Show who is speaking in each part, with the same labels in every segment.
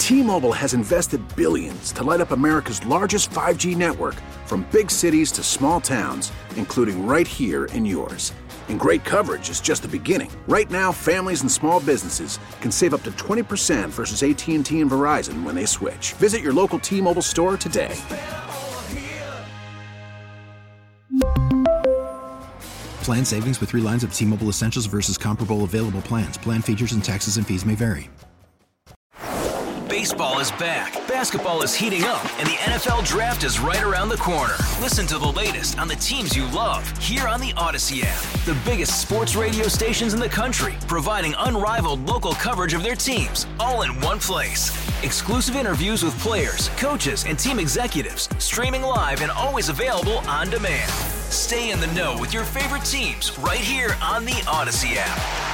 Speaker 1: T-Mobile has invested billions to light up America's largest 5G network, from big cities to small towns, including right here in yours. And great coverage is just the beginning. Right now, families and small businesses can save up to 20% versus AT&T and Verizon when they switch. Visit your local T-Mobile store today.
Speaker 2: Plan savings with 3 lines of T-Mobile Essentials versus comparable available plans. Plan features and taxes and fees may vary.
Speaker 3: Baseball is back, basketball is heating up, and the NFL Draft is right around the corner. Listen to the latest on the teams you love here on the Odyssey app. The biggest sports radio stations in the country, providing unrivaled local coverage of their teams, all in one place. Exclusive interviews with players, coaches, and team executives, streaming live and always available on demand. Stay in the know with your favorite teams right here on the Odyssey app.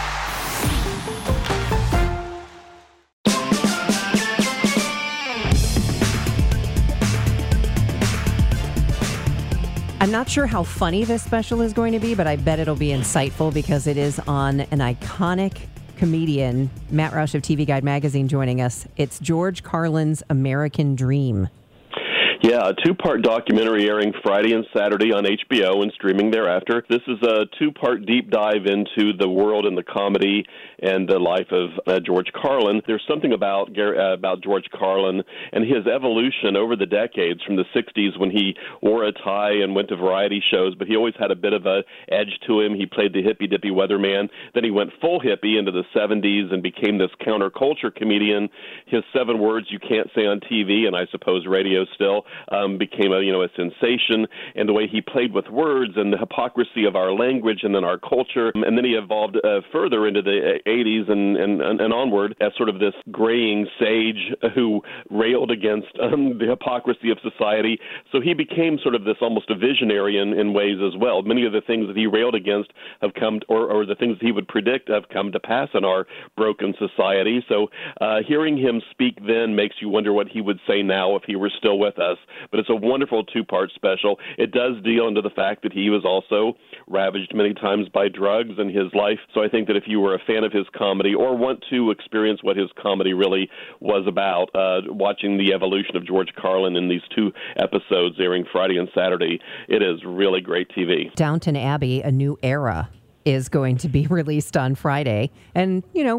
Speaker 4: I'm not sure how funny this special is going to be, but I bet it'll be insightful because it is on an iconic comedian, Matt Roush of TV Guide magazine, joining us. It's George Carlin's American Dream.
Speaker 5: Yeah, a 2-part documentary airing Friday and Saturday on HBO and streaming thereafter. This is a 2-part deep dive into the world and the comedy and the life of George Carlin. There's something about George Carlin and his evolution over the decades, from the 60s when he wore a tie and went to variety shows, but he always had a bit of a edge to him. He played the hippy-dippy weatherman. Then he went full hippie into the 70s and became this counterculture comedian. His 7 words you can't say on TV, and I suppose radio still, became a sensation, and the way he played with words and the hypocrisy of our language and then our culture. And then he evolved further into the 80s and onward as sort of this graying sage who railed against the hypocrisy of society. So he became sort of this almost a visionary in ways as well. Many of the things that he railed against have come, or the things that he would predict have come to pass in our broken society. So hearing him speak then makes you wonder what he would say now if he were still with us. But it's a wonderful 2-part special. It does deal into the fact that he was also ravaged many times by drugs in his life. So I think that if you were a fan of his comedy or want to experience what his comedy really was about, watching the evolution of George Carlin in these 2 episodes airing Friday and Saturday, it is really great TV.
Speaker 4: Downton Abbey, A New Era, is going to be released on Friday. And,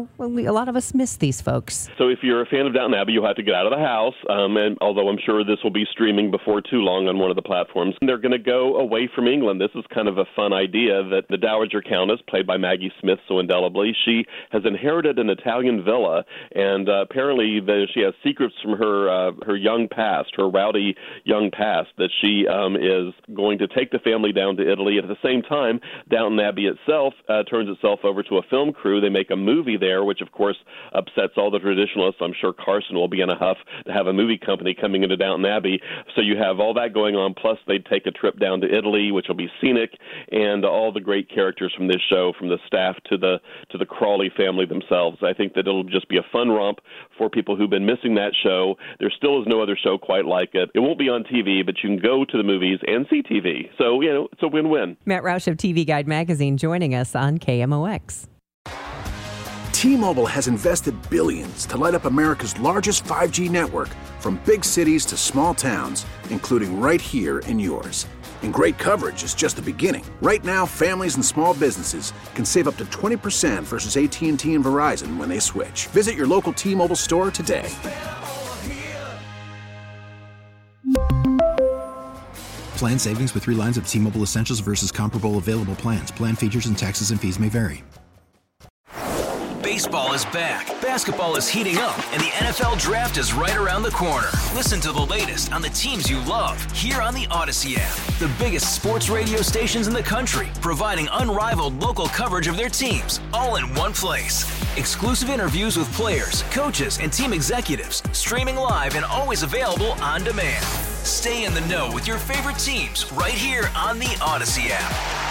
Speaker 4: a lot of us miss these folks.
Speaker 5: So if you're a fan of Downton Abbey, you'll have to get out of the house. And although I'm sure this will be streaming before too long on one of the platforms, they're going to go away from England. This is kind of a fun idea that the Dowager Countess, played by Maggie Smith so indelibly, she has inherited an Italian villa, and apparently she has secrets from her young past, her rowdy young past, that she is going to take the family down to Italy. At the same time, Downton Abbey itself turns itself over to a film crew. They make a movie there, which of course upsets all the traditionalists. I'm sure Carson will be in a huff to have a movie company coming into Downton Abbey. So you have all that going on, plus they take a trip down to Italy, which will be scenic, and all the great characters from this show, from the staff to the Crawley family themselves. I think that it'll just be a fun romp for people who've been missing that show. There still is no other show quite like it. It won't be on TV, but you can go to the movies and see TV. So, it's a win-win.
Speaker 4: Matt Roush of TV Guide magazine joining us on KMOX.
Speaker 1: T-Mobile has invested billions to light up America's largest 5G network, from big cities to small towns, including right here in yours. And great coverage is just the beginning. Right now, families and small businesses can save up to 20% versus AT&T and Verizon when they switch. Visit your local T-Mobile store today.
Speaker 2: Plan savings with 3 lines of T-Mobile Essentials versus comparable available plans. Plan features and taxes and fees may vary.
Speaker 3: Baseball is back, basketball is heating up, and the NFL Draft is right around the corner. Listen to the latest on the teams you love here on the Odyssey app. The biggest sports radio stations in the country, providing unrivaled local coverage of their teams, all in one place. Exclusive interviews with players, coaches, and team executives, streaming live and always available on demand. Stay in the know with your favorite teams right here on the Odyssey app.